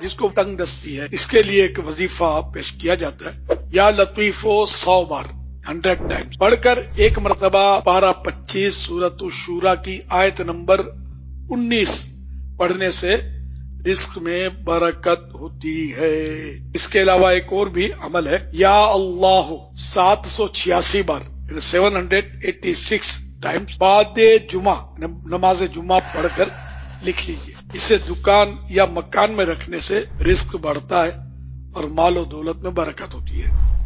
जिसको तंग दस्ती है, इसके लिए एक वजीफा पेश किया जाता है। या लतीफो 100 बार 100 टाइम्स पढ़कर एक मरतबा पारा 25 सूरत शूरा की आयत नंबर 19 पढ़ने से रिस्क में बरकत होती है। इसके अलावा एक और भी अमल है, या अल्लाह 786 बार 786 टाइम्स बाद जुमा नमाज जुमा पढ़कर लिख लीजिए। इसे दुकान या मकान में रखने से रिस्क बढ़ता है और मालो दौलत में बरकत होती है।